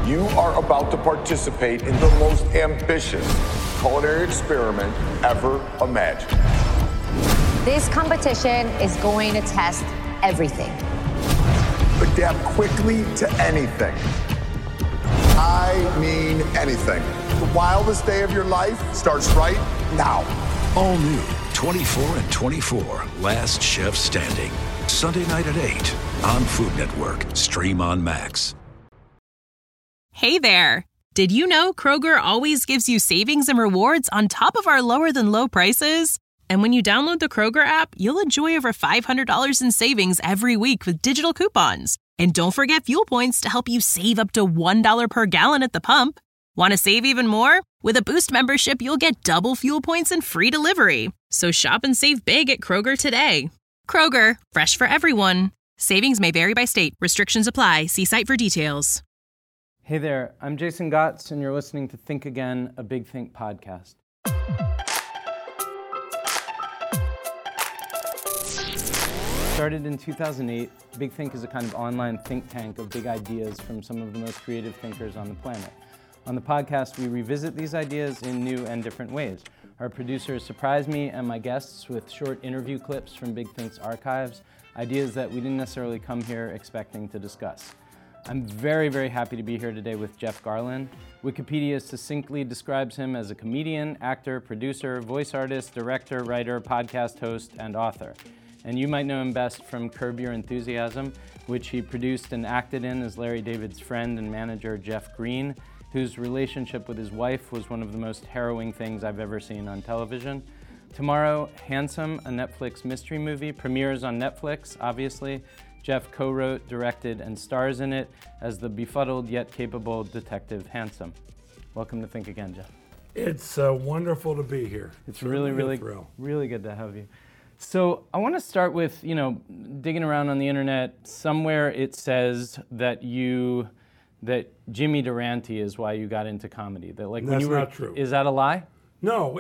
You are about to participate in the most ambitious culinary experiment ever imagined. This competition is going to test everything. Adapt quickly to anything. I mean anything. The wildest day of your life starts right now. All new 24 and 24, Last Chef Standing. Sunday night at 8 on Food Network. Stream on Max. Hey there! Did you know Kroger always gives you savings and rewards on top of our lower-than-low prices? And when you download the Kroger app, you'll enjoy over $500 in savings every week with digital coupons. And don't forget fuel points to help you save up to $1 per gallon at the pump. Want to save even more? With a Boost membership, you'll get double fuel points and free delivery. So shop and save big at Kroger today. Kroger, fresh for everyone. Savings may vary by state. Restrictions apply. See site for details. Hey there, I'm Jason Gotts, and you're listening to Think Again, a Big Think podcast. Started in 2008, Big Think is a kind of online think tank of big ideas from some of the most creative thinkers on the planet. On the podcast, we revisit these ideas in new and different ways. Our producers surprise me and my guests with short interview clips from Big Think's archives, ideas that we didn't necessarily come here expecting to discuss. I'm very, very happy to be here today with Jeff Garlin. Wikipedia succinctly describes him as a comedian, actor, producer, voice artist, director, writer, podcast host, and author. And you might know him best from Curb Your Enthusiasm, which he produced and acted in as Larry David's friend and manager, Jeff Green, whose relationship with his wife was one of the most harrowing things I've ever seen on television. Tomorrow, Handsome, a Netflix mystery movie, premieres on Netflix, obviously. Jeff co-wrote, directed, and stars in it as the befuddled yet capable Detective Handsome. Welcome to Think Again, Jeff. It's wonderful to be here. It's really good to have you. So I want to start with, digging around on the internet. Somewhere it says that Jimmy Durante is why you got into comedy. That That's not true. Is that a lie? No,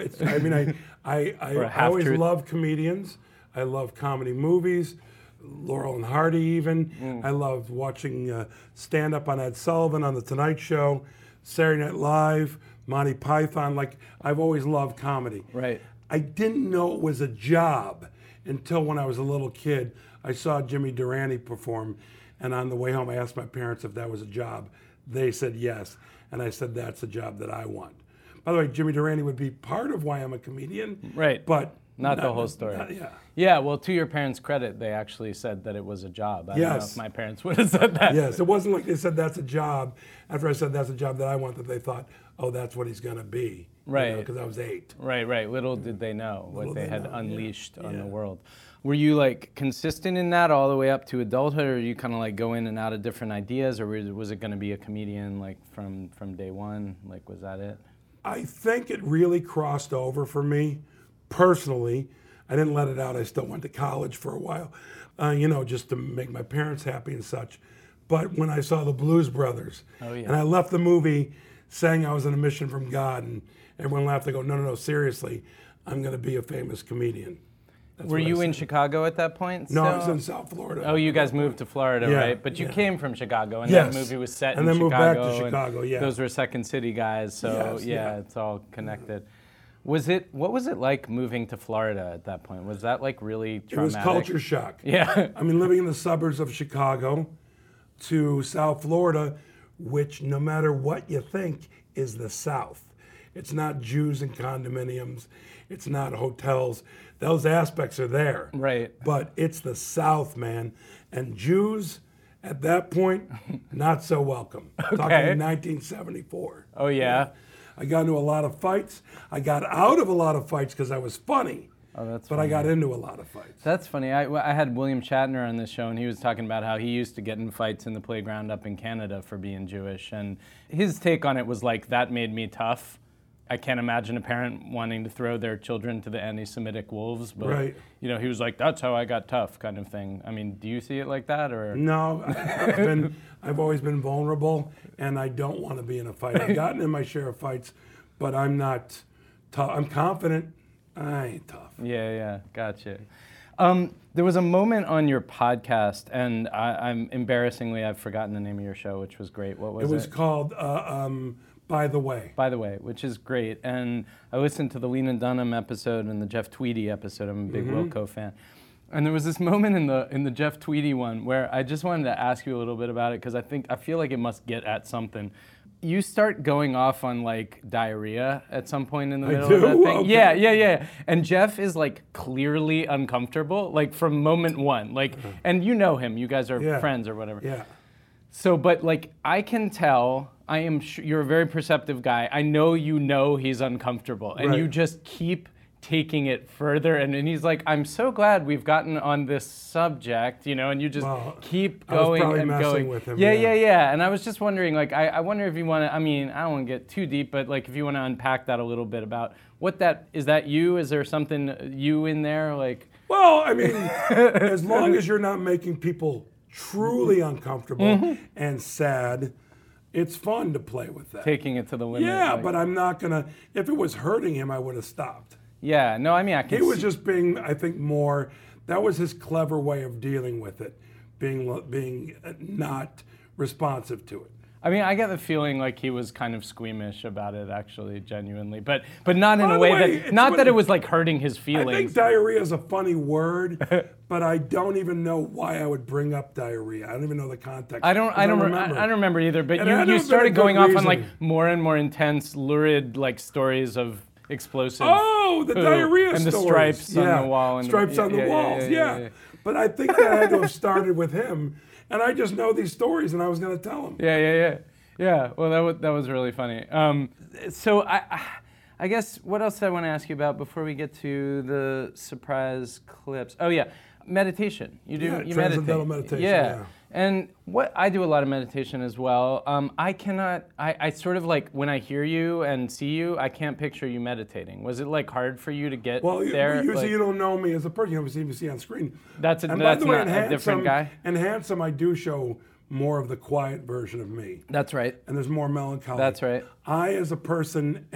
I always loved comedians. I love comedy movies. Laurel and Hardy even. I loved watching stand-up on Ed Sullivan on The Tonight Show, Saturday Night Live, Monty Python. I've always loved comedy. Right. I didn't know it was a job until when I was a little kid. I saw Jimmy Durante perform, and on the way home I asked my parents if that was a job. They said yes, and I said that's a job that I want. By the way, Jimmy Durante would be part of why I'm a comedian. Right. But not the whole story. Yeah. Yeah, well, to your parents' credit, they actually said that it was a job. I don't know if my parents would have said that. Yes, it wasn't like they said that's a job. After I said that's a job that I want, that they thought, oh, that's what he's going to be. Right. Because I was 8. Right. Little did they know what they had unleashed on the world. Were you consistent in that all the way up to adulthood, or you kind of go in and out of different ideas, or was it going to be a comedian from day one? Was that it? I think it really crossed over for me personally. I didn't let it out. I still went to college for a while, just to make my parents happy and such. But when I saw the Blues Brothers, and I left the movie saying I was on a mission from God, and everyone laughed. I go, no, seriously, I'm going to be a famous comedian. Were you in Chicago at that point? No, I was in South Florida. Oh, you guys moved to Florida, right? But you came from Chicago, and that movie was set in Chicago. And then moved back to Chicago, Those were Second City guys, so it's all connected. What was it like moving to Florida at that point? Was that really traumatic? It was culture shock. Yeah. I mean, living in the suburbs of Chicago to South Florida, which no matter what you think is the South. It's not Jews and condominiums. It's not hotels. Those aspects are there. Right. But it's the South, man. And Jews, at that point, not so welcome. Okay. Talking in 1974. Oh, yeah? I got into a lot of fights. I got out of a lot of fights because I was funny. Oh, that's but funny. I got into a lot of fights. That's funny. I had William Shatner on this show, and he was talking about how he used to get in fights in the playground up in Canada for being Jewish. And his take on it was that made me tough. I can't imagine a parent wanting to throw their children to the anti-Semitic wolves, but right. He was like, that's how I got tough kind of thing. I mean, do you see it like that, or? No, I've always been vulnerable, and I don't want to be in a fight. I've gotten in my share of fights, but I'm not tough. I'm confident. I ain't tough. Yeah, gotcha. There was a moment on your podcast, and I've forgotten the name of your show, which was great. What was it? It was called By the Way. By the Way, which is great. And I listened to the Lena Dunham episode and the Jeff Tweedy episode. I'm a big Wilco fan. And there was this moment in the Jeff Tweedy one where I just wanted to ask you a little bit about it because I feel like it must get at something. You start going off on like diarrhea at some point in the middle of that thing. Okay. Yeah. And Jeff is like clearly uncomfortable, like from moment one. Like, and you know him. You guys are friends or whatever. Yeah. So, but like I can tell. I am sure you're a very perceptive guy. I know he's uncomfortable, and you just keep taking it further. And he's like, I'm so glad we've gotten on this subject, and you just keep going I was and messing going. With him, yeah. And I was just wondering, like, I wonder if you want to. I mean, I don't want to get too deep, but like, if you want to unpack that a little bit about what that is. That you? Is there something you in there, like? Well, I mean, as long as you're not making people truly uncomfortable and sad. It's fun to play with that. Taking it to the limit. Yeah, but I'm not gonna. If it was hurting him, I would have stopped. Yeah, no, I mean, I can. He was just being, I think, more. That was his clever way of dealing with it, being not responsive to it. I mean, I get the feeling like he was kind of squeamish about it, actually, genuinely, but not in a way that, not that it was like hurting his feelings. I think diarrhea is a funny word, but I don't even know why I would bring up diarrhea. I don't even know the context. I don't remember either. But you started going off on like more and more intense, lurid like stories of explosive. Oh, the diarrhea and stories. the stripes on the wall. And stripes on the walls. Yeah. But I think that had to have started with him. And I just know these stories, and I was going to tell him. Yeah. Well, that was really funny. So I guess what else did I want to ask you about before we get to the surprise clips? Oh yeah, meditation. You transcendental meditation. Yeah. And I do a lot of meditation as well. I sort of like when I hear you and see you, I can't picture you meditating. Was it like hard for you to get there? Usually you don't know me as a person. You don't even see on screen. That's a different guy. In Handsome, I do show more of the quiet version of me. That's right. And there's more melancholy. That's right. I, as a person,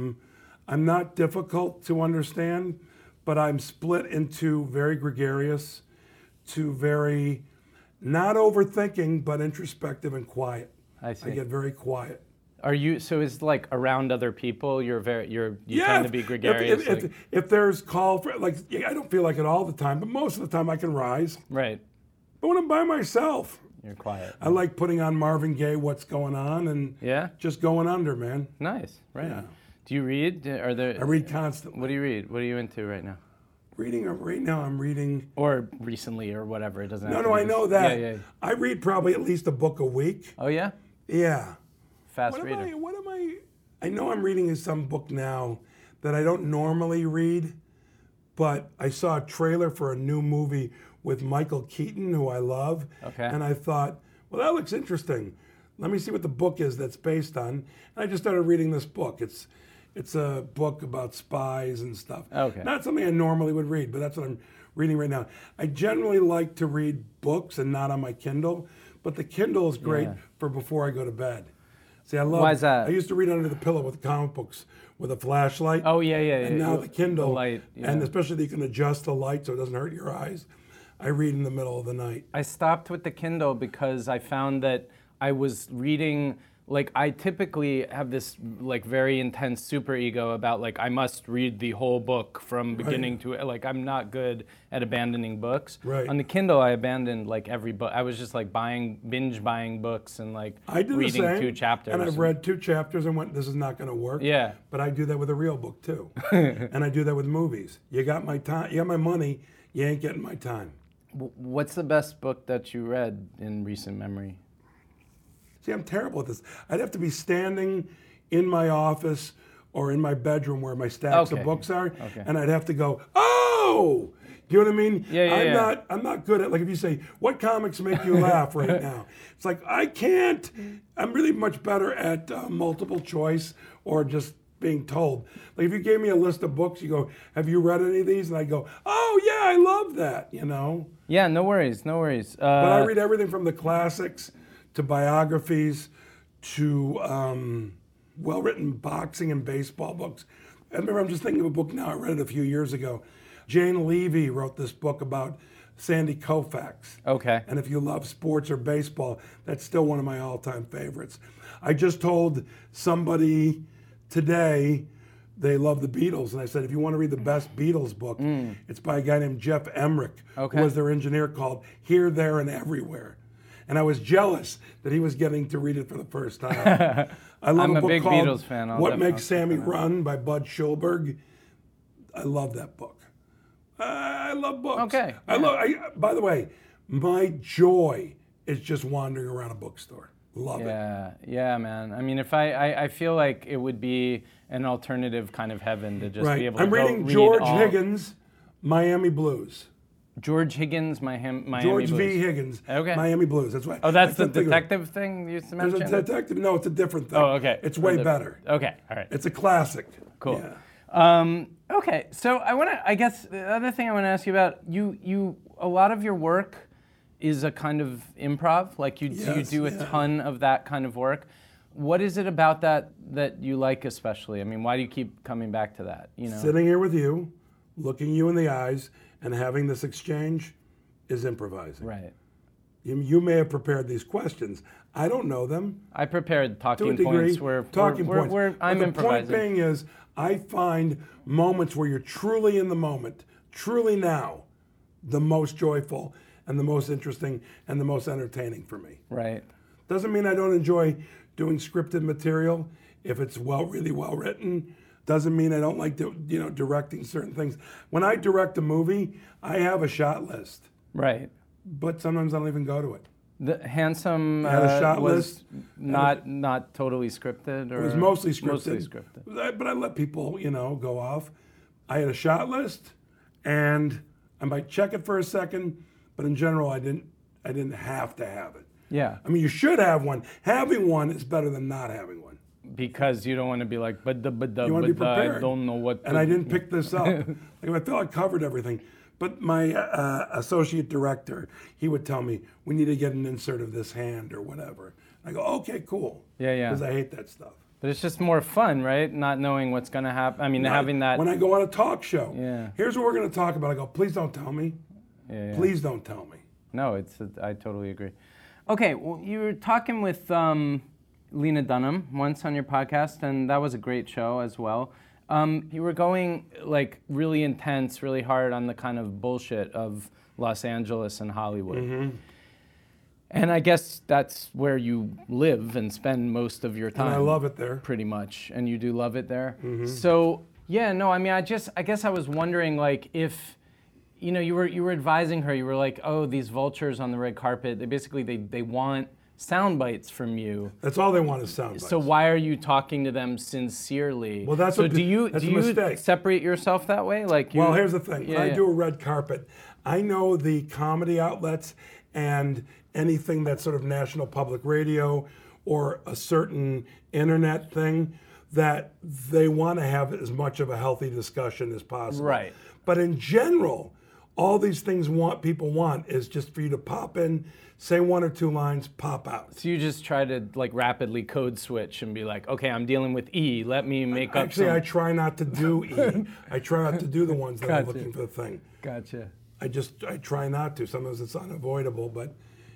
I'm not difficult to understand, but I'm split into very gregarious to very not overthinking, but introspective and quiet. I see. I get very quiet. Are you? So is like around other people? You tend to be gregarious. If there's call for I don't feel like it all the time, but most of the time I can rise. Right. But when I'm by myself, you're quiet. I like putting on Marvin Gaye, "What's Going On," and just going under, man. Nice. Right on. Do you read? I read constantly. What do you read? What are you into right now? Right now I'm reading. Or recently or whatever, it doesn't have to No, I know that. Yeah. I read probably at least a book a week. Oh yeah? Yeah. Fast reader. I know I'm reading some book now that I don't normally read, but I saw a trailer for a new movie with Michael Keaton, who I love. Okay. And I thought, well, that looks interesting. Let me see what the book is that's based on. And I just started reading this book. It's a book about spies and stuff. Okay. Not something I normally would read, but that's what I'm reading right now. I generally like to read books and not on my Kindle, but the Kindle is great for before I go to bed. See, I love. Why is that? I used to read under the pillow with comic books with a flashlight. Oh yeah. And now the Kindle, the light, and especially that you can adjust the light so it doesn't hurt your eyes. I read in the middle of the night. I stopped with the Kindle because I found that I was reading. Like I typically have this like very intense superego about like I must read the whole book from beginning to like I'm not good at abandoning books. Right. On the Kindle I abandoned like every book. I was just like binge buying books and like reading 2 chapters. And I've read 2 chapters and went, this is not going to work. Yeah. But I do that with a real book too. And I do that with movies. You got my time, you got my money, you ain't getting my time. What's the best book that you read in recent memory? See, I'm terrible at this. I'd have to be standing in my office or in my bedroom where my stacks of books are, and I'd have to go, oh! Do you know what I mean? Yeah. I'm not good at, like if you say, what comics make you laugh right now? It's like, I can't. I'm really much better at multiple choice or just being told. Like if you gave me a list of books, you go, have you read any of these? And I go, oh yeah, I love that, you know? Yeah, no worries. But I read everything from the classics to biographies, to well-written boxing and baseball books. I remember, I'm just thinking of a book now, I read it a few years ago, Jane Levy wrote this book about Sandy Koufax. Okay. And if you love sports or baseball, that's still one of my all-time favorites. I just told somebody today they love the Beatles, and I said, if you want to read the best Beatles book, it's by a guy named Jeff Emmerich, who was their engineer, called Here, There, and Everywhere. And I was jealous that he was getting to read it for the first time. I love I'm a a book big called Beatles fan. What Makes Sammy Run by Bud Schulberg. I love that book. I love books. Okay. By the way, my joy is just wandering around a bookstore. Love it. Yeah, man. I mean, if I feel like it would be an alternative kind of heaven to just be able to I'm go reading read George all- Higgins' Miami Blues. George Higgins, Miami George Blues. V. Higgins, Okay. Miami Blues. That's right. Oh, that's I the couldn't think of it. detective thing you used to There's mention? a detective. No, it's a different thing. Oh, okay. It's way The- better. Okay, all right. It's a classic. Cool. Yeah. Okay, so I guess the other thing I want to ask you about, a lot of your work is a kind of improv, like you do a ton of that kind of work. What is it about that you like especially? I mean, why do you keep coming back to that? You know, Sitting here with you, looking you in the eyes, and having this exchange is improvising. right. You may have prepared these questions. I don't know them. I prepared To a talking degree, points where talking points. I'm But the improvising. point being is, I find moments where you're truly in the moment, truly now, the most joyful and the most interesting and the most entertaining for me. Right. Doesn't mean I don't enjoy doing scripted material if it's really well written. Doesn't mean I don't like directing certain things. When I direct a movie, I have a shot list, Right. but sometimes I don't even go to it. The Handsome had a shot was list. not totally scripted, or It was mostly scripted. Mostly scripted. But I let people, go off. I had a shot list, and I might check it for a second, but in general, I didn't have to have it. Yeah. I mean, you should have one. Having one is better than not having one. Because you don't want to be like, You want to be prepared. I don't know what. And I didn't pick this up. I feel I covered everything. But my associate director, he would tell me, we need to get an insert of this hand or whatever. I go, okay, cool. Yeah. Because I hate that stuff. But it's just more fun, right? Not knowing what's going to happen. I mean, having that. When I go on a talk show, Yeah. here's what we're going to talk about. I go, please don't tell me. Yeah. Please don't tell me. No, I totally agree. Okay, well, you were talking with Lena Dunham once on your podcast, and that was a great show as well. You were going like really intense, really hard on the kind of bullshit of Los Angeles and Hollywood. Mm-hmm. And I guess that's where you live and spend most of your time. And I love it there. Pretty much, and you do love it there. Mm-hmm. So yeah, no, I mean, I guess I was wondering, like, if you were advising her, you were like, oh, these vultures on the red carpet, they want sound bites from you. That's all they want is sound bites. So why are you talking to them sincerely? Well, that's so what do you that's a mistake. separate yourself that way? Like, Well, here's the thing. When I yeah. do a red carpet, I know the comedy outlets and anything that's sort of national public radio or a certain internet thing, that they want to have as much of a healthy discussion as possible. Right. But in general, all these things people want is just for you to pop in, say one or two lines, pop out. So you just try to like rapidly code switch and be like, okay, I'm dealing with E. Let me make up Actually, some. I try not to do E. I try not to do the ones that are Gotcha. looking for the thing. Gotcha. I try not to. Sometimes it's unavoidable, but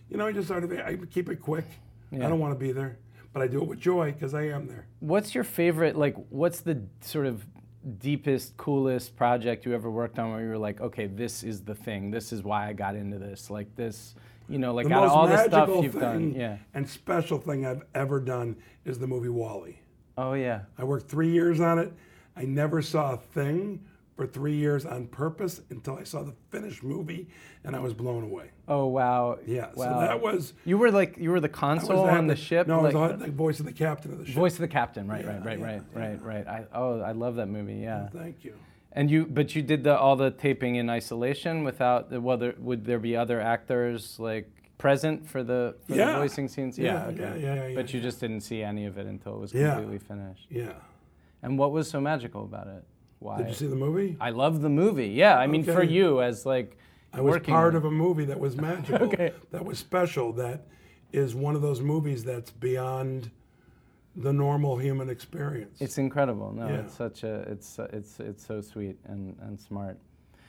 I keep it quick. Yeah. I don't want to be there, but I do it with joy because I am there. What's your favorite? Like, what's the sort of deepest, coolest project you ever worked on where you were like, okay, this is the thing. This is why I got into this. Like this, like The out of most all the stuff magical you've done. Yeah. and special thing I've ever done is the movie WALL-E. Oh yeah. I worked 3 years on it. I never saw a thing for 3 years on purpose until I saw the finished movie, and I was blown away. Oh wow. Yeah, Wow. so that was... You were the console on the ship. No, I like, was the voice of the captain of the ship. voice of the captain. Right. Yeah, Right. I love that movie. Yeah. Thank you. And but you did all the taping in isolation without would there be other actors like present for the voicing scenes? Yeah. But you just didn't see any of it until it was Yeah. completely finished. Yeah. And what was so magical about it? Why? Did you see the movie? I love the movie. Yeah, I mean, for Okay. you as like I was working part of a movie that was magical, Okay. that was special, that is one of those movies that's beyond the normal human experience. It's incredible. No, Yeah. it's such a it's so sweet and smart.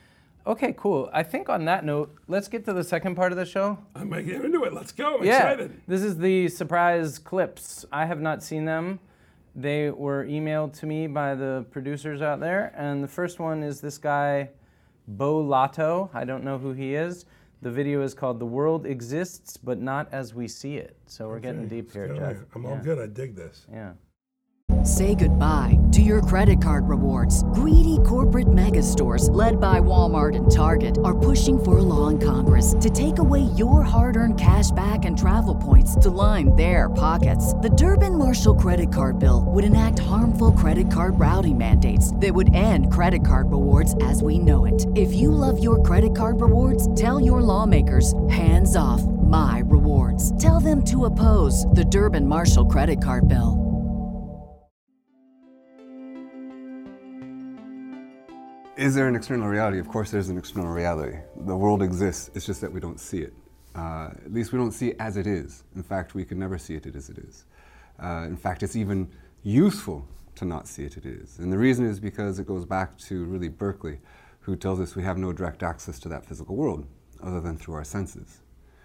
Okay, cool. I think on that note, let's get to the second part of the show. I'm getting into it. Let's go. I'm excited. This is the surprise clips. I have not seen them. They were emailed to me by the producers out there. And the first one is this guy, Bo Lotto. I don't know who he is. The video is called The World Exists, But Not As We See It. So we're getting deep here, Jeff. I'm all good. I dig this. Yeah. Say goodbye to your credit card rewards. Greedy corporate mega stores, led by Walmart and Target, are pushing for a law in Congress to take away your hard-earned cash back and travel points to line their pockets. The Durbin-Marshall credit card bill would enact harmful credit card routing mandates that would end credit card rewards as we know it. If you love your credit card rewards, tell your lawmakers, hands off my rewards. Tell them to oppose the Durbin-Marshall credit card bill. Is there an external reality? Of course there's an external reality. The world exists, it's just that we don't see it. At least we don't see it as it is. In fact, we can never see it as it is. In fact, it's even useful to not see it as it is. And the reason is because it goes back to really Berkeley, who tells us we have no direct access to that physical world other than through our senses.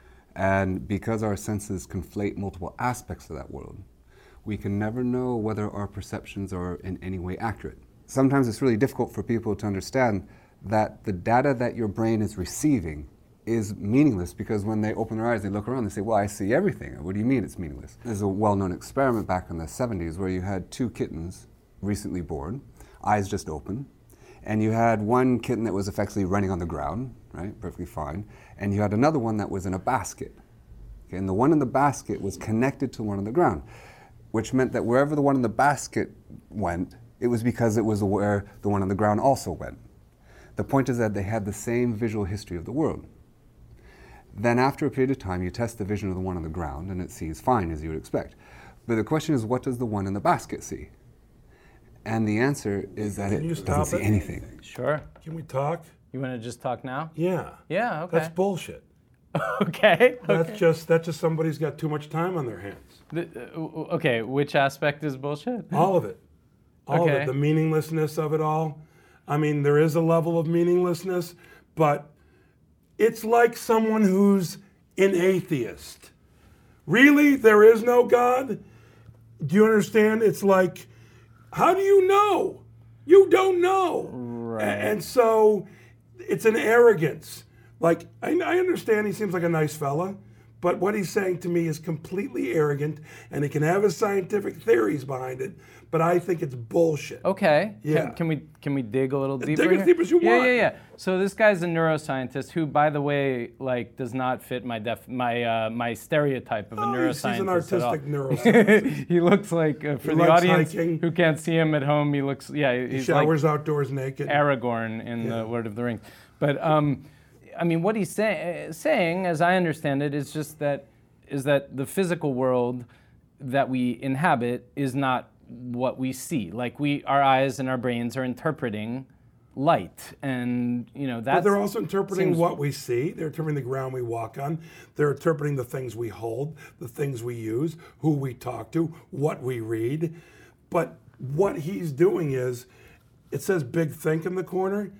And because our senses conflate multiple aspects of that world, we can never know whether our perceptions are in any way accurate. Sometimes it's really difficult for people to understand that the data that your brain is receiving is meaningless, because when they open their eyes, they look around, they say, well, I see everything. What do you mean it's meaningless? There's a well-known experiment back in the 70s where you had two kittens recently born, eyes just open, and you had one kitten that was effectively running on the ground, right, perfectly fine, and you had another one that was in a basket. Okay, and the one in the basket was connected to the one on the ground, which meant that wherever the one in the basket went, it was because it was where the one on the ground also went. The point is that they had the same visual history of the world. Then after a period of time, you test the vision of the one on the ground and it sees fine, as you would expect. But the question is, what does the one in the basket see? And the answer is that it doesn't see anything. Sure. Can we talk? You want to just talk now? Yeah. Yeah, okay. That's bullshit. Okay. That's just somebody's got too much time on their hands. Okay, which aspect is bullshit? All of it. All of it. The meaninglessness of it all. I mean, there is a level of meaninglessness, but it's like someone who's an atheist. Really? There is no God? Do you understand? It's like, how do you know? You don't know. Right. And so it's an arrogance. Like, I understand he seems like a nice fella, but what he's saying to me is completely arrogant, and he can have his scientific theories behind it, but I think it's bullshit. Okay. Yeah. Can we dig a little deeper? Dig as deep as you want. Yeah. So this guy's a neuroscientist who, by the way, like does not fit my my stereotype of a neuroscientist. He's an artistic neuroscientist. He looks like for the audience who can't see him at home, he looks he showers like outdoors naked. Aragorn in the Lord of the Rings. But I mean, what he's saying, as I understand it, is just that the physical world that we inhabit is not what we see. Like our eyes and our brains are interpreting light, and that's. But they're also interpreting what we see. They're interpreting the ground we walk on. They're interpreting the things we hold, the things we use, who we talk to, what we read. But what he's doing is, it says big think in the corner.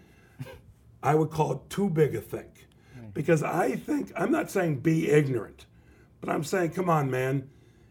I would call it too big a think. Because I think, I'm not saying be ignorant, but I'm saying, come on, man.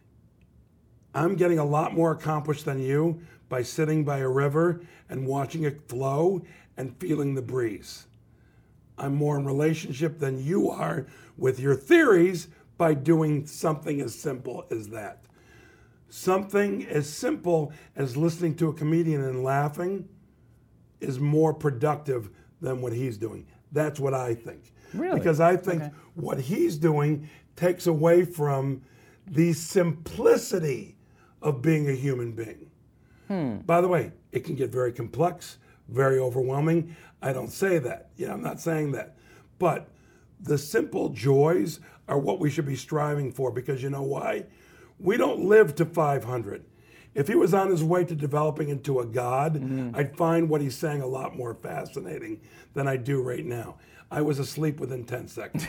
I'm getting a lot more accomplished than you by sitting by a river and watching it flow and feeling the breeze. I'm more in relationship than you are with your theories by doing something as simple as that. Something as simple as listening to a comedian and laughing is more productive than what he's doing. That's what I think. Really? Because I think what he's doing takes away from the simplicity of being a human being. By the way, it can get very complex, very overwhelming. I don't say that. I'm not saying that. But the simple joys are what we should be striving for, because you know why? We don't live to 500. If he was on his way to developing into a god, I'd find what he's saying a lot more fascinating than I do right now. I was asleep within 10 seconds.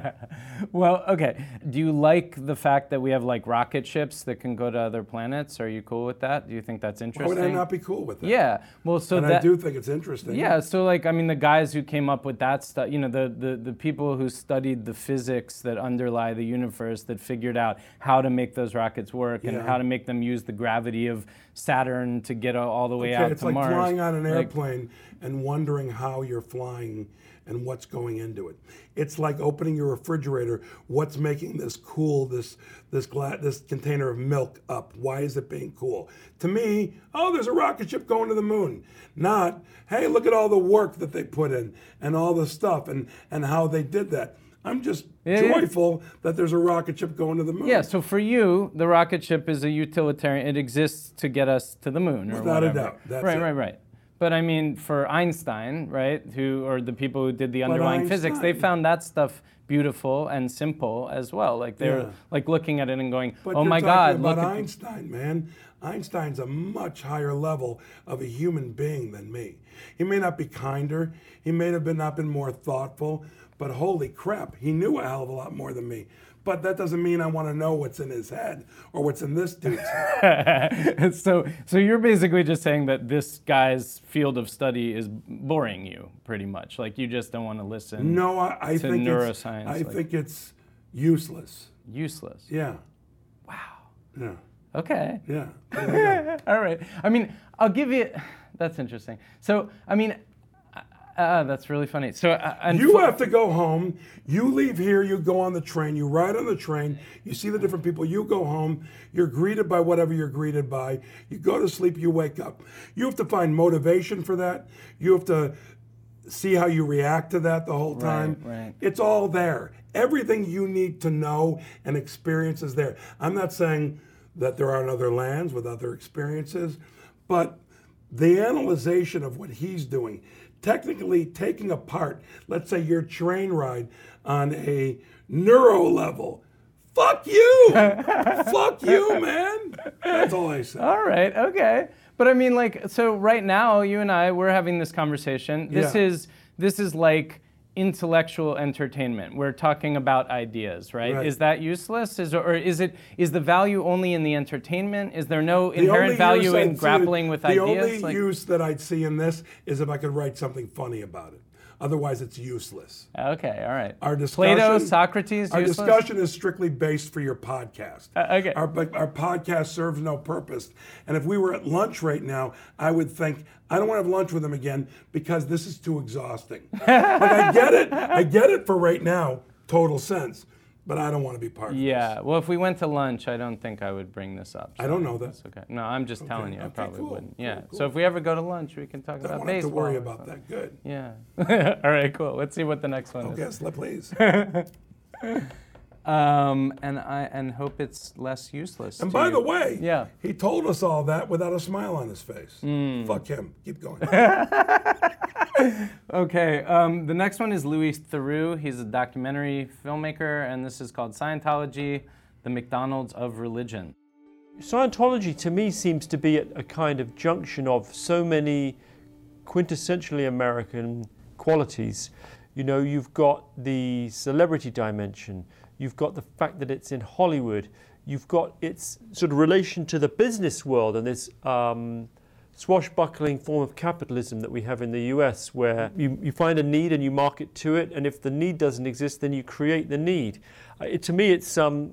Well, okay. Do you like the fact that we have like rocket ships that can go to other planets? Are you cool with that? Do you think that's interesting? Why would I not be cool with that? Yeah. Well, so and I do think it's interesting. Yeah. So like, I mean, the guys who came up with that stuff, you know, the people who studied the physics that underlie the universe, that figured out how to make those rockets work and how to make them use the gravity of Saturn to get all the way out it's to like Mars. flying on an airplane and wondering how you're flying and what's going into it. It's like opening your refrigerator. What's making this cool? This container of milk up. Why is it being cool? To me, oh, there's a rocket ship going to the moon. Not, hey, look at all the work that they put in and all the stuff and how they did that. I'm just joyful that there's a rocket ship going to the moon. Yeah, so for you, the rocket ship is a utilitarian. It exists to get us to the moon, or without whatever. a doubt. That's right. But I mean, for Einstein, right, or the people who did the underlying physics, they found that stuff beautiful and simple as well. Like they're like looking at it and going, but "Oh my God!" Look at Einstein, man. Einstein's a much higher level of a human being than me. He may not be kinder. He may have not been more thoughtful. But holy crap, he knew a hell of a lot more than me. But that doesn't mean I want to know what's in his head or what's in this dude's head. So you're basically just saying that this guy's field of study is boring you, pretty much. Like you just don't want to listen. No, I to think neuroscience. I think it's useless. Useless. Yeah. Wow. Yeah. Okay. Yeah. All right. I mean, I'll give you. That's interesting. So I mean. That's really funny. So you have to go home. You leave here. You go on the train. You ride on the train. You see the different people. You go home. You're greeted by whatever you're greeted by. You go to sleep. You wake up. You have to find motivation for that. You have to see how you react to that the whole time. Right. It's all there. Everything you need to know and experience is there. I'm not saying that there aren't other lands with other experiences, but the analyzation of what he's doing, technically taking apart, let's say your train ride on a neuro level. Fuck you! Fuck you, man! That's all I say. All right, okay. But I mean, like, so right now, you and I, we're having this conversation. This is like intellectual entertainment. We're talking about ideas, right? Is that useless? Is the value only in the entertainment? Is there no inherent value in grappling with ideas? The only use that I'd see in this is if I could write something funny about it. Otherwise, it's useless. Okay, all right. Our discussion, Plato, Socrates, our useless? discussion is strictly based for your podcast. Okay. Our podcast serves no purpose. And if we were at lunch right now, I would think, I don't want to have lunch with him again because this is too exhausting. Like, I get it for right now, total sense. But I don't want to be part of this. Yeah, well, if we went to lunch, I don't think I would bring this up. So I don't know that. That's okay. No, I'm just telling you, I probably cool, wouldn't. Yeah. Cool. So if we ever go to lunch, we can talk about baseball. I don't have to worry about that. Good. Yeah. All right, cool. Let's see what the next one is. Okay, please. And hope it's less useless. And by the way, yeah, he told us all that without a smile on his face. Fuck him. Keep going. Okay, the next one is Louis Theroux. He's a documentary filmmaker, and this is called Scientology, the McDonald's of religion. Scientology, to me, seems to be at a kind of junction of so many quintessentially American qualities. You know, you've got the celebrity dimension, you've got the fact that it's in Hollywood, you've got its sort of relation to the business world and this swashbuckling form of capitalism that we have in the US, where you find a need and you market to it, and if the need doesn't exist, then you create the need. To me, it's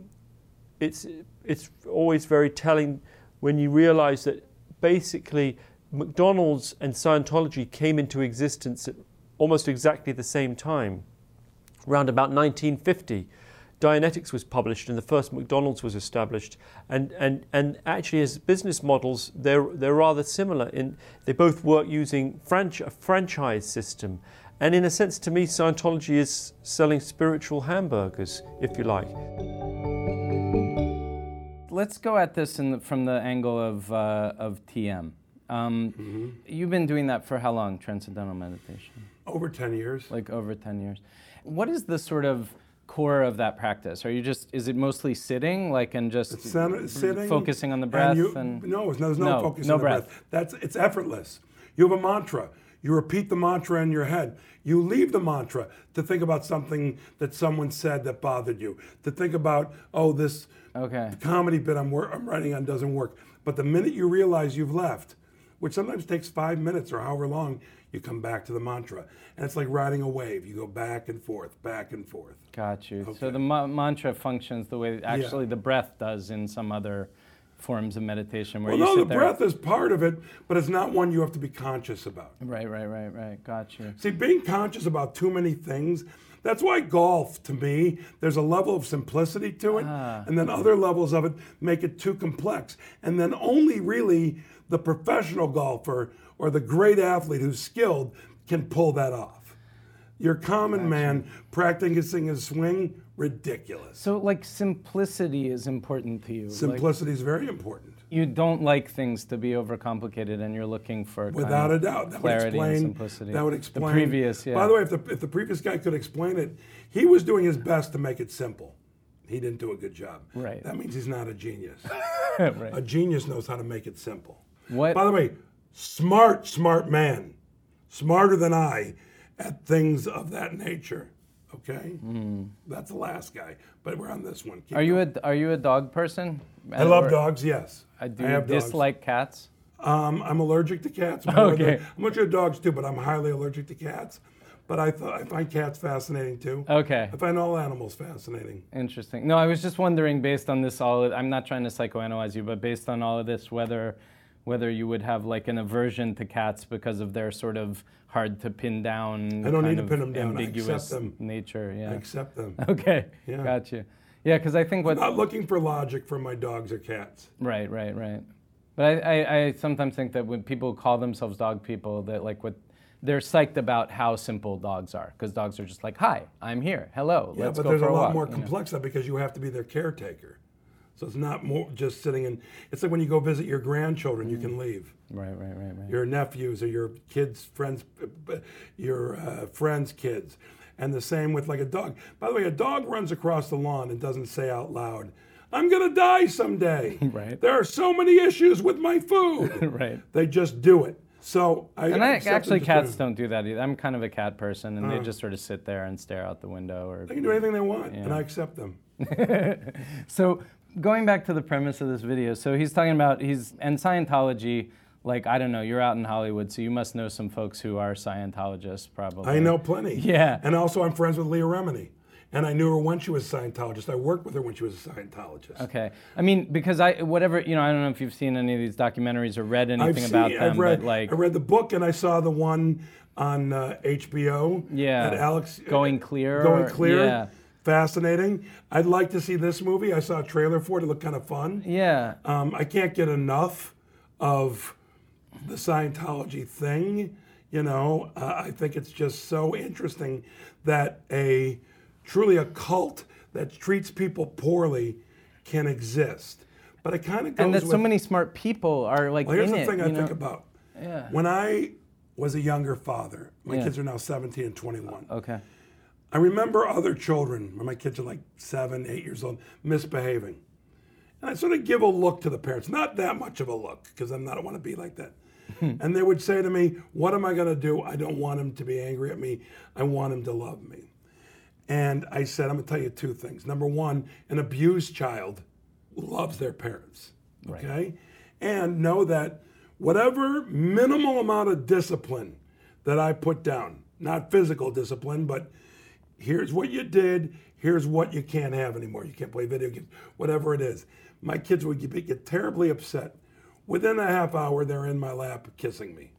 always very telling when you realize that basically McDonald's and Scientology came into existence at almost exactly the same time, around about 1950. Dianetics was published and the first McDonald's was established, and actually as business models they're rather similar. They both work using a franchise system, and in a sense to me Scientology is selling spiritual hamburgers, if you like. Let's go at this from the angle of TM. You've been doing that for how long, Transcendental Meditation? Over 10 years. Like over 10 years. What is the sort of core of that practice? Is it mostly sitting, and just sitting, focusing on the breath? No, there's no focus on the breath. It's effortless. You have a mantra. You repeat the mantra in your head. You leave the mantra to think about something that someone said that bothered you. To think about, oh, this comedy bit I'm writing on doesn't work. But the minute you realize you've left, which sometimes takes 5 minutes or however long, you come back to the mantra. And it's like riding a wave. You go back and forth, back and forth. Got you. Okay. So the mantra functions the way actually the breath does in some other forms of meditation where you sit the there. breath is part of it, but it's not one you have to be conscious about. Right. Got you. See, being conscious about too many things, that's why golf, to me, there's a level of simplicity to it, and then other levels of it make it too complex. And then only really the professional golfer or the great athlete who's skilled can pull that off. Your common man practicing his swing, ridiculous. So, like, simplicity is important to you. Simplicity is very important. You don't like things to be overcomplicated, and you're looking for without a doubt clarity and simplicity. That would explain the previous. By the way, if the previous guy could explain it, he was doing his best to make it simple. He didn't do a good job. Right. That means he's not a genius. Right. A genius knows how to make it simple. What? By the way, smart man, smarter than I at things of that nature. Okay, that's the last guy, but we're on this one. Are you a dog person? I love dogs. Yes, I do. I have dislike cats? I'm allergic to cats. I'm allergic to dogs too, but I'm highly allergic to cats. But I find cats fascinating too. Okay. I find all animals fascinating. Interesting. No, I was just wondering, based on this, I'm not trying to psychoanalyze you, but based on all of this, whether you would have like an aversion to cats because of their sort of hard to pin down. I don't need to pin them down. Ambiguous I accept them. Nature. Yeah. I accept them. Okay. Yeah. Gotcha. Yeah, because I think I'm not looking for logic from my dogs or cats. Right. But I sometimes think that when people call themselves dog people, that they're psyched about how simple dogs are, because dogs are just like, hi, I'm here, hello, let's go for a walk. Yeah, but there's a lot more complex than that, because you have to be their caretaker. So it's not more just sitting in. It's like when you go visit your grandchildren, you can leave. Right. Your nephews or your kids' friends, your friends' kids, and the same with like a dog. By the way, a dog runs across the lawn and doesn't say out loud, "I'm gonna die someday." Right. There are so many issues with my food. Right. They just do it. So actually cats don't do that either. I'm kind of a cat person, and they just sort of sit there and stare out the window. Or they can do anything they want, and I accept them. So going back to the premise of this video, so he's talking about and Scientology. Like, I don't know, you're out in Hollywood, so you must know some folks who are Scientologists, probably. I know plenty. Yeah. And also I'm friends with Leah Remini. And I knew her when she was a Scientologist. I worked with her when she was a Scientologist. Okay. I mean, because I don't know if you've seen any of these documentaries or read anything about them. I read the book, and I saw the one on HBO. Yeah. That Alex... Going Clear. Going Clear. Yeah. Fascinating. I'd like to see this movie. I saw a trailer for it. It looked kind of fun. Yeah. I can't get enough of the Scientology thing. You know, I think it's just so interesting that truly a cult that treats people poorly can exist. But it kind of goes and that so many smart people are like here's in the it, thing I think about. Yeah. When I was a younger father, my kids are now 17 and 21. Okay. I remember other children, when my kids are like 7, 8 years old, misbehaving. And I sort of give a look to the parents, not that much of a look, because I don't want to be like that. And they would say to me, what am I going to do? I don't want him to be angry at me. I want him to love me. And I said, I'm going to tell you two things. Number one, an abused child loves their parents, okay? Right. And know that whatever minimal amount of discipline that I put down, not physical discipline, but here's what you did, here's what you can't have anymore. You can't play video games, whatever it is. My kids would get terribly upset. Within a half hour, they're in my lap kissing me.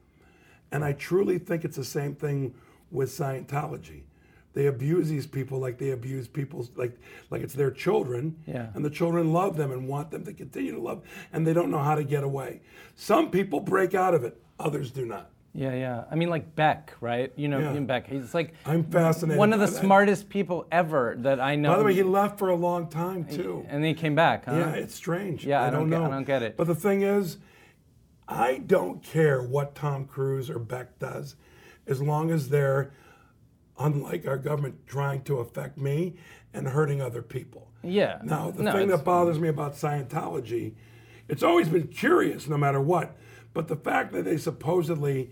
And I truly think it's the same thing with Scientology. They abuse these people like they abuse people like it's their children. Yeah. And the children love them and want them to continue to love, and they don't know how to get away. Some people break out of it, others do not. Yeah. I mean, like Beck, right? You know, Beck. He's like I'm fascinated. One of the smartest people ever that I know. By the way, he left for a long time too. And then he came back, huh? Yeah, it's strange. Yeah, I don't know. I don't get it. But the thing is, I don't care what Tom Cruise or Beck does, as long as they're, unlike our government, trying to affect me and hurting other people. Yeah. Now, the thing that bothers me about Scientology, it's always been curious no matter what, but the fact that they supposedly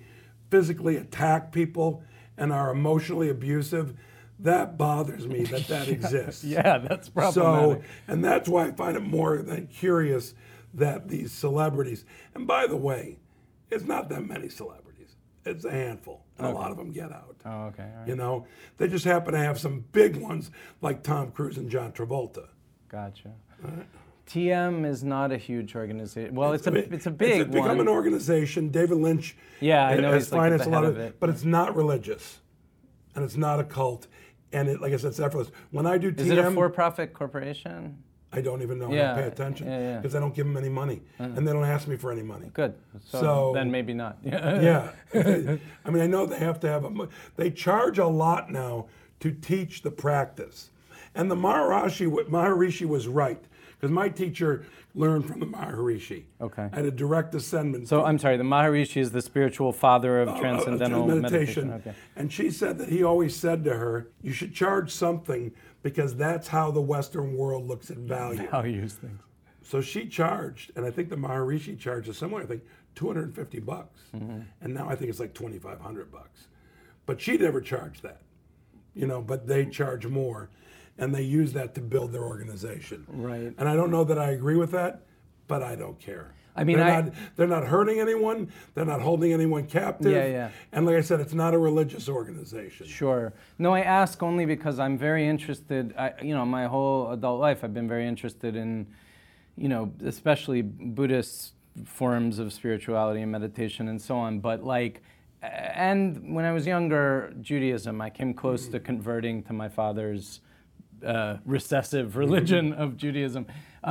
physically attack people and are emotionally abusive, that bothers me that exists. Yeah, that's problematic. So, and that's why I find it more than curious that these celebrities, and by the way, it's not that many celebrities. It's a handful, and a lot of them get out. Oh, okay. All right. You know, they just happen to have some big ones like Tom Cruise and John Travolta. Gotcha. TM is not a huge organization. Well, it's a big It's become one. an organization. David Lynch I know has he's like at financed the a lot head of of it. but it's not religious, and it's not a cult, and it, like I said, it's effortless. When I do TM, Is it a for-profit corporation? I don't even know. I Yeah, don't pay attention yeah. because I don't give them any money, and they don't ask me for any money. Good. So then maybe not. Yeah, I mean, I know they have to have they charge a lot now to teach the practice, and the Maharishi was right, because my teacher learned from the Maharishi. Okay. I had a direct descendant. So I'm sorry, the Maharishi is the spiritual father of transcendental meditation. Okay. And she said that he always said to her, you should charge something because that's how the Western world looks at value. Values things. So she charged, and I think the Maharishi charged a similar, I think, $250. And now I think it's like $2,500. But she never charged that, you know, but they charge more. And they use that to build their organization. Right. And I don't know that I agree with that, but I don't care. I mean, they're not hurting anyone. They're not holding anyone captive. Yeah. And like I said, it's not a religious organization. Sure. No, I ask only because I'm very interested. My whole adult life, I've been very interested in, especially Buddhist forms of spirituality and meditation and so on. But and when I was younger, Judaism, I came close to converting to my father's recessive religion of Judaism.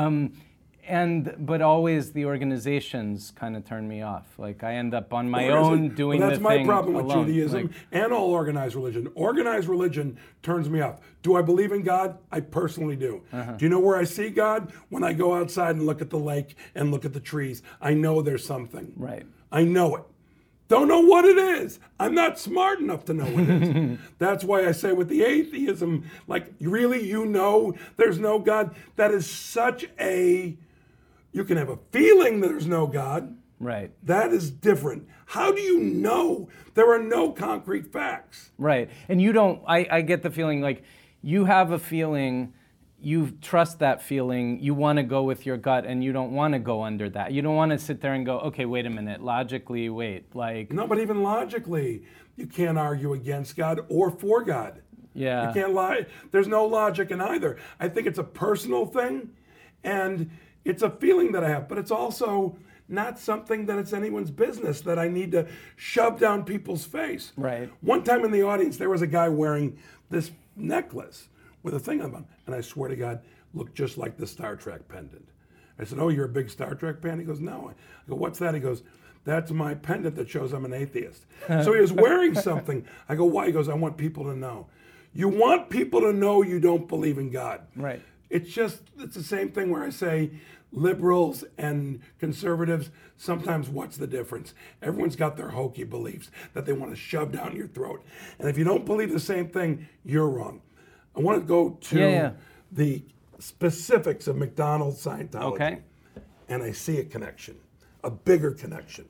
But always the organizations kind of turn me off. Like I end up on my own doing the thing That's my problem with alone. Judaism and all organized religion. Organized religion turns me off. Do I believe in God? I personally do. Do you know where I see God? When I go outside and look at the lake and look at the trees. I know there's something. Right. I know it. Don't know what it is. I'm not smart enough to know what it is. That's why I say with the atheism, really, there's no God? That is such you can have a feeling that there's no God. Right. That is different. How do you know? There are no concrete facts. Right. And you don't, I get the feeling like you have a feeling, you trust that feeling, you want to go with your gut, and you don't want to go under that. You don't want to sit there and go, okay, wait a minute, logically, No, but even logically, you can't argue against God or for God. Yeah. You can't lie. There's no logic in either. I think it's a personal thing, and it's a feeling that I have, but it's also not something that it's anyone's business that I need to shove down people's face. Right. One time in the audience, there was a guy wearing this necklace with a thing on him, and I swear to God, looked just like the Star Trek pendant. I said, oh, you're a big Star Trek fan? He goes, no. I go, what's that? He goes, that's my pendant that shows I'm an atheist. So he was wearing something. I go, why? He goes, I want people to know. You want people to know you don't believe in God. Right. It's the same thing where I say liberals and conservatives, sometimes what's the difference? Everyone's got their hokey beliefs that they want to shove down your throat. And if you don't believe the same thing, you're wrong. I want to go to the specifics of McDonald's Scientology. Okay. And I see a connection, a bigger connection.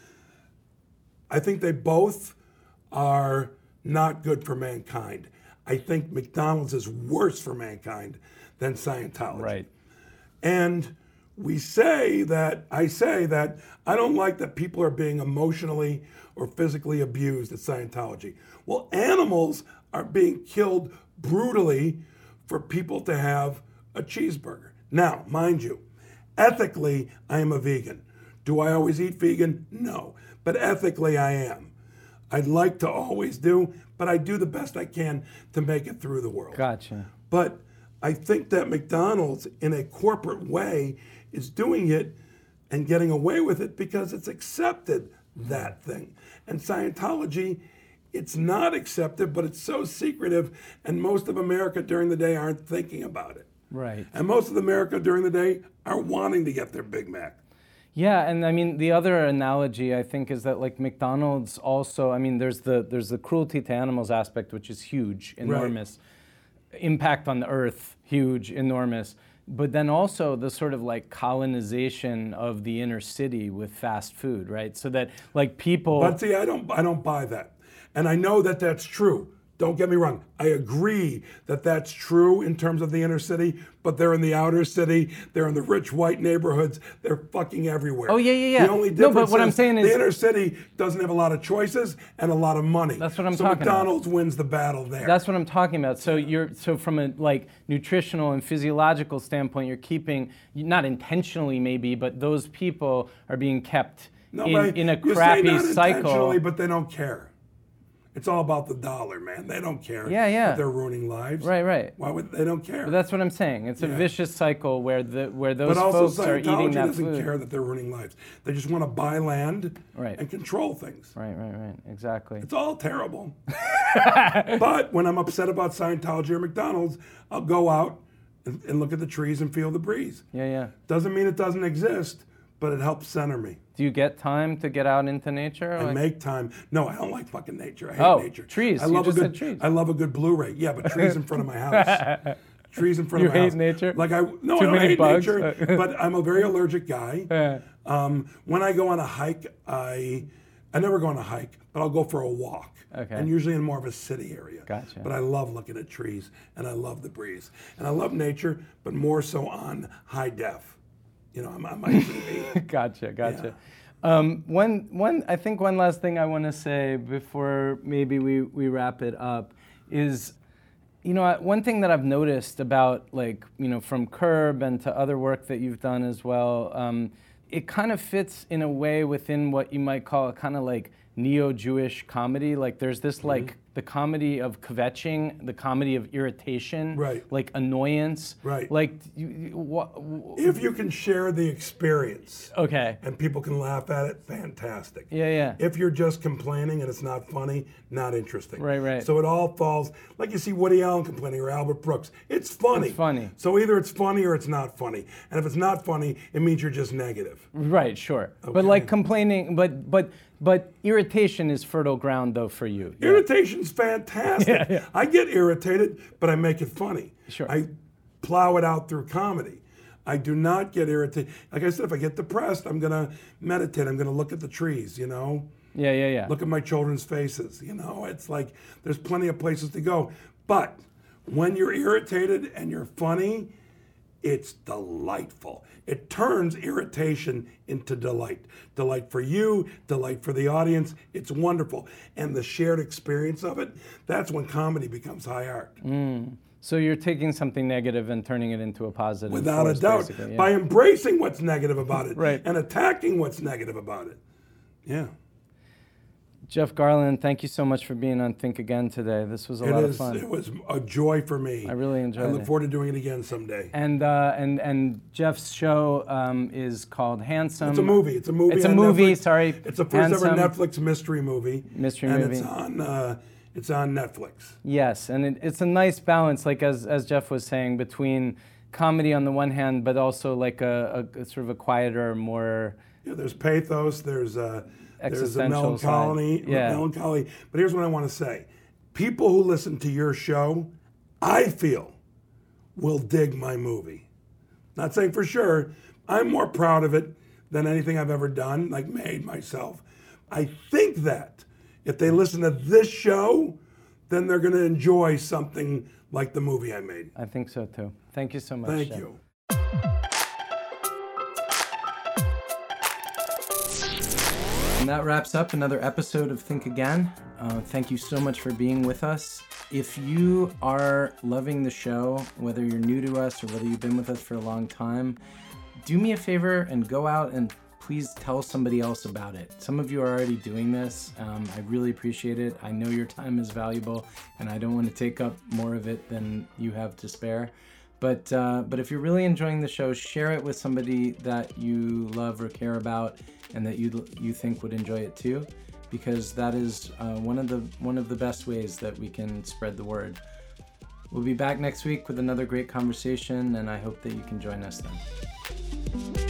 I think they both are not good for mankind. I think McDonald's is worse for mankind than Scientology. Right. And I say that I don't like that people are being emotionally or physically abused at Scientology. Well, animals are being killed brutally for people to have a cheeseburger. Now, mind you, ethically, I am a vegan. Do I always eat vegan? No. But ethically, I am. I'd like to always do, but I do the best I can to make it through the world. Gotcha. But I think that McDonald's, in a corporate way, is doing it and getting away with it because it's accepted that thing. And Scientology, it's not accepted, but it's so secretive, and most of America during the day aren't thinking about it. Right. And most of America during the day are wanting to get their Big Mac. Yeah, and I mean the other analogy I think is that McDonald's also, there's the cruelty to animals aspect, which is huge, enormous. Right. Impact on the earth, huge, enormous. but then also the sort of like colonization of the inner city with fast food, right? So that like people. But see, I don't buy that, and I know that that's true. Don't get me wrong. I agree that that's true in terms of the inner city, but they're in the outer city. They're in the rich white neighborhoods. They're fucking everywhere. Oh, yeah. The only difference but what I'm saying is the inner city doesn't have a lot of choices and a lot of money. That's what I'm so talking about. McDonald's wins the battle there. That's what I'm talking about. So so from a like nutritional and physiological standpoint, you're keeping, not intentionally maybe, but those people are being kept in a crappy you say not cycle. Intentionally, but they don't care. It's all about the dollar, man. They don't care. That they're ruining lives. Right. Why would they don't care? But that's what I'm saying. It's a vicious cycle where those but also folks are eating that doesn't food. care that they're ruining lives. They just want to buy land and control things. Right. Exactly. It's all terrible. But when I'm upset about Scientology or McDonald's, I'll go out and look at the trees and feel the breeze. Yeah. Doesn't mean it doesn't exist, but it helps center me. Do you get time to get out into nature? I make time. No, I don't like fucking nature. I hate nature. Trees. I love trees. I love a good Blu-ray. Yeah, but trees in front of my house. Trees in front of my house. You hate nature? I don't hate nature, but I'm a very allergic guy. When I go on a hike, I never go on a hike, but I'll go for a walk. Okay. And usually in more of a city area. Gotcha. But I love looking at trees, and I love the breeze. And I love nature, but more so on high def. On my TV. Gotcha. Yeah. I think one last thing I want to say before maybe we wrap it up is, one thing that I've noticed about from Curb and to other work that you've done as well, it kind of fits in a way within what you might call a kind of like neo-Jewish comedy. Like there's this the comedy of kvetching, the comedy of irritation, like annoyance. Right. Like, if you can share the experience, and people can laugh at it, fantastic. Yeah. If you're just complaining and it's not funny, not interesting. Right. So it all falls, like you see Woody Allen complaining or Albert Brooks. It's funny. It's funny. So either it's funny or it's not funny. And if it's not funny, it means you're just negative. Right, sure. Okay. But like complaining, but irritation is fertile ground though for you. Yeah. Irritation's fantastic. Yeah. I get irritated, but I make it funny. Sure. I plow it out through comedy. I do not get irritated. Like I said, if I get depressed, I'm going to meditate. I'm going to look at the trees, Yeah. Look at my children's faces, It's like there's plenty of places to go. But when you're irritated and you're funny, it's delightful. It turns irritation into delight. Delight for you, delight for the audience. It's wonderful. And the shared experience of it, that's when comedy becomes high art. So you're taking something negative and turning it into a positive. Without force, a doubt. basically, yeah. By embracing what's negative about it Right. and attacking what's negative about it. Yeah. Jeff Garlin, thank you so much for being on Think Again today. This was a lot of fun. It was a joy for me. I really enjoyed it. I look forward to doing it again someday. And Jeff's show is called Handsome. It's a movie. It's a movie. It's a on movie. Netflix. Sorry. It's the first ever Handsome. Netflix mystery movie. And it's on Netflix. Yes, and it's a nice balance, like as Jeff was saying, between comedy on the one hand, but also like a sort of a quieter, more. Yeah, there's pathos. There's a melancholy. melancholy. But here's what I want to say: people who listen to your show, I feel, will dig my movie. Not saying for sure. I'm more proud of it than anything I've ever done, like made myself. I think that if they listen to this show, then they're going to enjoy something like the movie I made. I think so too. Thank you so much. Thank Jeff. you. And that wraps up another episode of Think Again. Thank you so much for being with us. If you are loving the show, whether you're new to us or whether you've been with us for a long time, do me a favor and go out and please tell somebody else about it. Some of you are already doing this. I really appreciate it. I know your time is valuable and I don't want to take up more of it than you have to spare. But if you're really enjoying the show, share it with somebody that you love or care about and that you think would enjoy it too, because that is one of the best ways that we can spread the word. We'll be back next week with another great conversation, and I hope that you can join us then.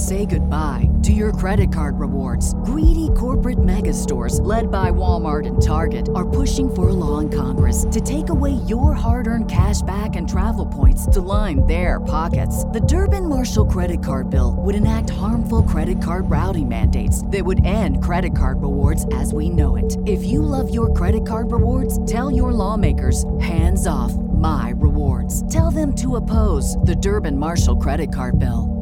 say goodbye to your credit card rewards. Greedy corporate mega stores, led by Walmart and Target, are pushing for a law in Congress to take away your hard-earned cash back and travel points to line their pockets. The Durbin-Marshall credit card bill would enact harmful credit card routing mandates that would end credit card rewards as we know it. If you love your credit card rewards, tell your lawmakers, hands off my rewards. Tell them to oppose the Durbin-Marshall credit card bill.